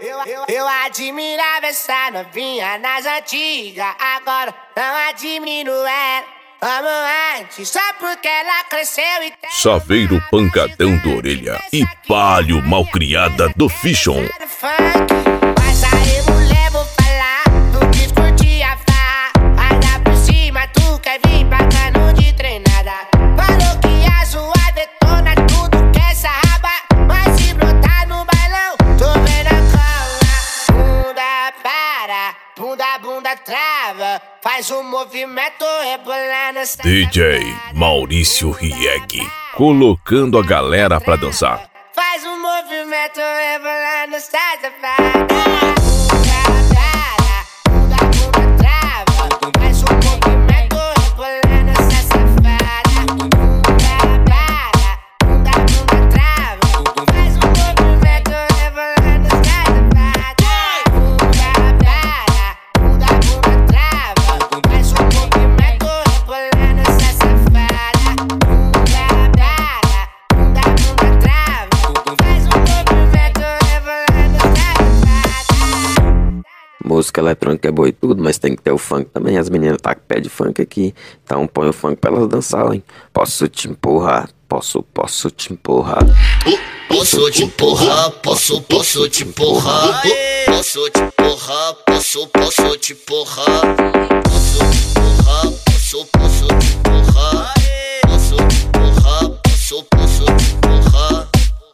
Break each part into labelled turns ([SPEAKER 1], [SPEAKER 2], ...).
[SPEAKER 1] Eu admirava essa novinha nas antigas, agora não admiro ela. Amo antes, só porque ela cresceu e tem...
[SPEAKER 2] Saveiro pancadão do Orelha e Palio malcriada do Fichon.
[SPEAKER 1] Mas aí mulher, vou falar, tu quis curtir a farra, ainda por cima tu quer vir bacana de treinada. Falou que a sua detona tudo que essa raba, mas se brotar no bailão, tô vendo a cola. Bunda para, bunda trava, faz um movimento rebolando.
[SPEAKER 2] DJ Maurício Rieg, colocando a galera pra dançar.
[SPEAKER 1] Faz um movimento rebolando, sai safada. Bunda para, bunda trava, faz um movimento rebolando, sai safada. Bunda para, bunda trava, faz um movimento rebolando, sai safada. Bunda para, bunda trava, faz um movimento rebolando, sai safada. Bunda para, bunda trava, faz um movimento rebolando, sai safada.
[SPEAKER 3] Música eletrônica é boa e tudo, mas tem que ter o funk também. As meninas tá com pé de funk aqui, então põe o funk pra elas dançarem. Posso te empurrar, posso te empurrar.
[SPEAKER 4] Posso te empurrar, posso te empurrar. Posso te empurrar, posso te empurrar. Posso te empurrar, posso te empurrar. Posso te empurrar, posso te empurrar.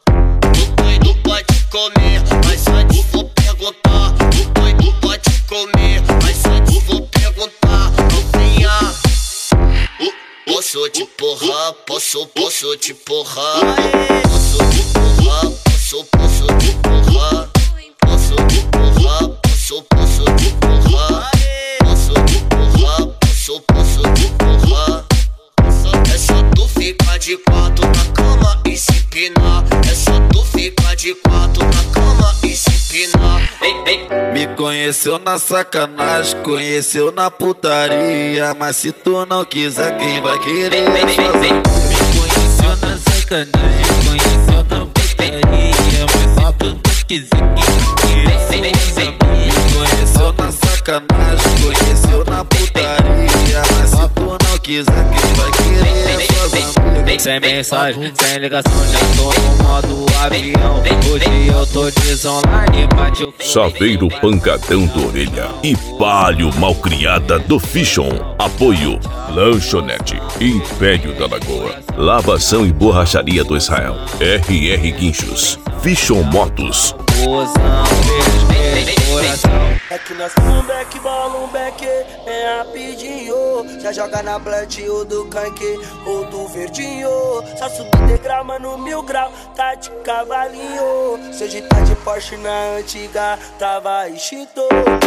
[SPEAKER 4] Tu pode comer, mas antes vou perguntar. Tu pode comer, mas antes vou perguntar. Novinha, posso te empurrar, posso te empurrar. Posso te empurrar, posso te empurrar. Posso te empurrar, posso te empurrar. Posso te empurrar, posso te empurrar. É só tu ficar de quatro na cama e se empinar. É só tu ficar de quatro na cama e se empinar.
[SPEAKER 5] Me conheceu na sacanagem, conheceu na putaria, mas se tu não quiser, quem vai querer? Me conheceu na sacanagem, conheceu na putaria, mas se tu não quiser, quem vai querer? Me conheceu na sacanagem, conheceu na putaria, mas se tu não quiser, quem vai querer? Sem mensagem, sem ligação, já tô no modo avião. Hoje eu tô desonline, bate o...
[SPEAKER 2] Saveiro pancadão do Orelha e Palio malcriada do Fichon. Apoio Lanchonete, Império da Lagoa, Lavação e Borracharia do Israel, RR Guinchos, Fichon Motos.
[SPEAKER 6] É que nós um back, bola um back, é rapidinho. Já joga na plant ou do canque ou do verdinho. Só subir degrau, mano, 1000 grau, tá de cavalinho. Se hoje tá de Porsche na antiga, tava extinto.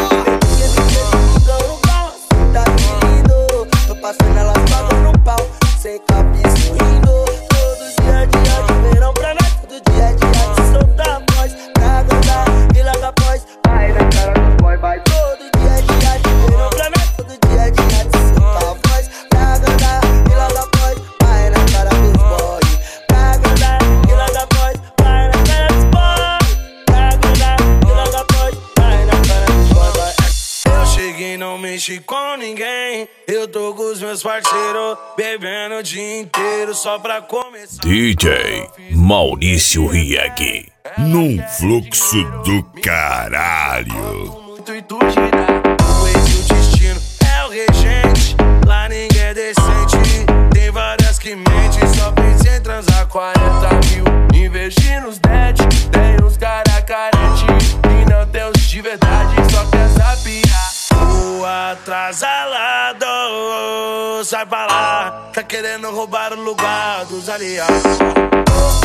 [SPEAKER 6] Tá lindo, tô passando elas pagam no pau, sem cabeça sorrindo. Todo dia de verão pra nós, todo dia de soltar a voz. Pra agradar e larga após, vai na cara dos boy, vai. Todo dia de verão pra nós, todo dia de soltar a voz. Pra agradar e larga após, vai na cara dos boy. Pra agradar e larga após, vai na cara dos boy. Pra agradar e larga após, vai na cara dos boy. Eu cheguei, não mexi com ninguém. Eu tô com os meus parceiros, bebendo o dia inteiro só pra começar.
[SPEAKER 2] DJ Maurício Rieg, num fluxo do caralho.
[SPEAKER 6] Muito intuitiva, o ex e o destino é o regente. Lá ninguém é decente, tem várias que mentem. Só pensei em transar 40 mil, investir nos dead. Tem uns cara carente e não tem os de verdade, só quer sabiar. O atrasalado, sai pra lá, tá querendo roubar o lugar dos aliados.